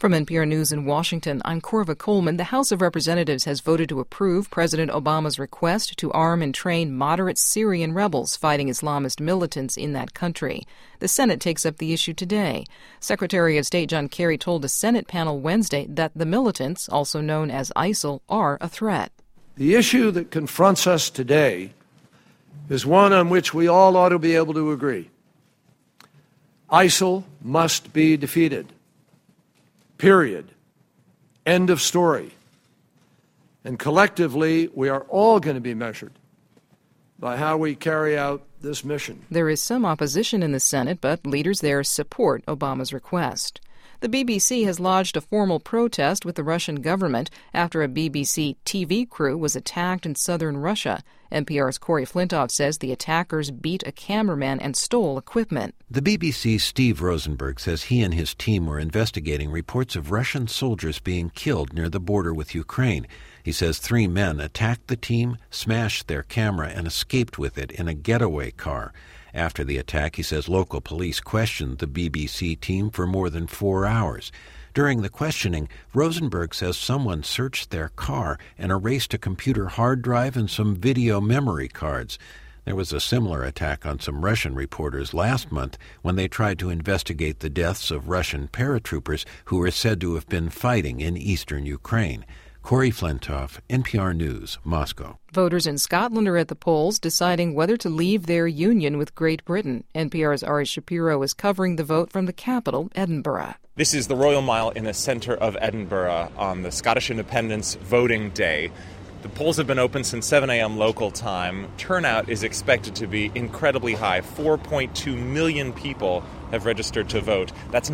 From NPR News in Washington, I'm Corva Coleman. The House of Representatives has voted to approve President Obama's request to arm and train moderate Syrian rebels fighting Islamist militants in that country. The Senate takes up the issue today. Secretary of State John Kerry told a Senate panel Wednesday that the militants, also known as ISIL, are a threat. The issue that confronts us today is one on which we all ought to be able to agree. ISIL must be defeated. Period. End of story. And collectively, we are all going to be measured by how we carry out this mission. There is some opposition in the Senate, but leaders there support Obama's request. The BBC has lodged a formal protest with the Russian government after a BBC TV crew was attacked in southern Russia. NPR's Corey Flintoff says the attackers beat a cameraman and stole equipment. The BBC's Steve Rosenberg says he and his team were investigating reports of Russian soldiers being killed near the border with Ukraine. He says 3 men attacked the team, smashed their camera, and escaped with it in a getaway car. After the attack, he says local police questioned the BBC team for more than 4 hours. During the questioning, Rosenberg says someone searched their car and erased a computer hard drive and some video memory cards. There was a similar attack on some Russian reporters last month when they tried to investigate the deaths of Russian paratroopers who were said to have been fighting in eastern Ukraine. Corey Flintoff, NPR News, Moscow. Voters in Scotland are at the polls deciding whether to leave their union with Great Britain. NPR's Ari Shapiro is covering the vote from the capital, Edinburgh. This is the Royal Mile in the centre of Edinburgh on the Scottish Independence voting day. The polls have been open since 7 a.m. local time. Turnout is expected to be incredibly high. 4.2 million people have registered to vote. That's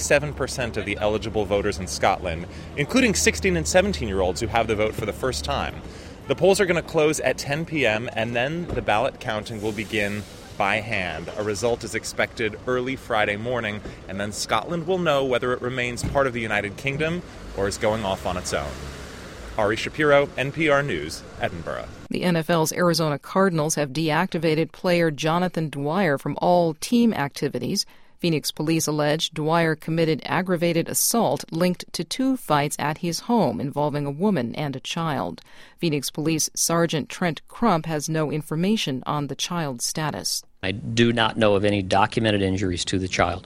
97% of the eligible voters in Scotland, including 16 and 17-year-olds who have the vote for the first time. The polls are going to close at 10 p.m., and then the ballot counting will begin by hand. A result is expected early Friday morning, and then Scotland will know whether it remains part of the United Kingdom or is going off on its own. Ari Shapiro, NPR News, Edinburgh. The NFL's Arizona Cardinals have deactivated player Jonathan Dwyer from all team activities. Phoenix police allege Dwyer committed aggravated assault linked to 2 fights at his home involving a woman and a child. Phoenix Police Sergeant Trent Crump has no information on the child's status. I do not know of any documented injuries to the child,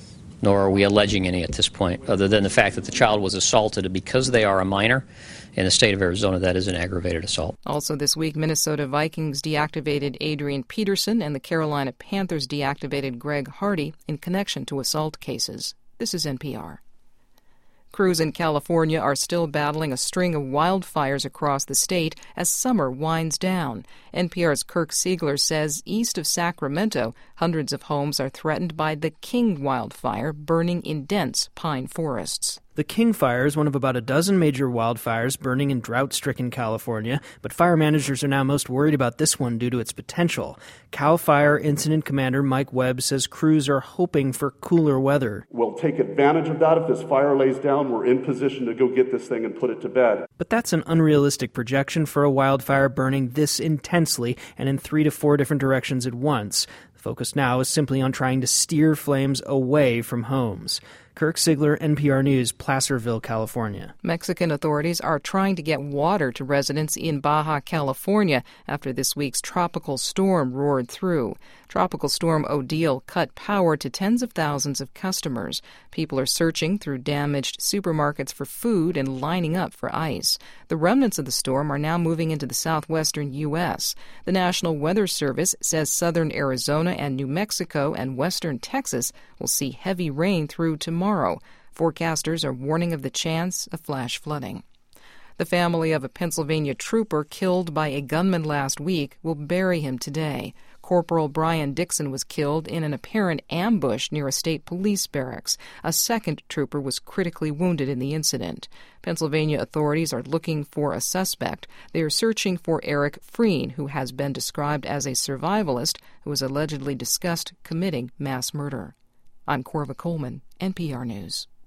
nor are we alleging any at this point, other than the fact that the child was assaulted. And because they are a minor in the state of Arizona, that is an aggravated assault. Also this week, Minnesota Vikings deactivated Adrian Peterson and the Carolina Panthers deactivated Greg Hardy in connection to assault cases. This is NPR. Crews in California are still battling a string of wildfires across the state as summer winds down. NPR's Kirk Siegler says east of Sacramento, hundreds of homes are threatened by the King wildfire burning in dense pine forests. The King Fire is one of about a dozen major wildfires burning in drought-stricken California, but fire managers are now most worried about this one due to its potential. CAL FIRE Incident Commander Mike Webb says crews are hoping for cooler weather. We'll take advantage of that. If this fire lays down, we're in position to go get this thing and put it to bed. But that's an unrealistic projection for a wildfire burning this intensely and in 3 to 4 different directions at once. The focus now is simply on trying to steer flames away from homes. Kirk Siegler, NPR News, Placerville, California. Mexican authorities are trying to get water to residents in Baja California after this week's tropical storm roared through. Tropical storm Odile cut power to tens of thousands of customers. People are searching through damaged supermarkets for food and lining up for ice. The remnants of the storm are now moving into the southwestern U.S. The National Weather Service says southern Arizona and New Mexico and western Texas will see heavy rain through tomorrow. Forecasters are warning of the chance of flash flooding. The family of a Pennsylvania trooper killed by a gunman last week will bury him today. Corporal Brian Dixon was killed in an apparent ambush near a state police barracks. A second trooper was critically wounded in the incident. Pennsylvania authorities are looking for a suspect. They are searching for Eric Freen, who has been described as a survivalist who was allegedly discussed committing mass murder. I'm Corva Coleman, NPR News.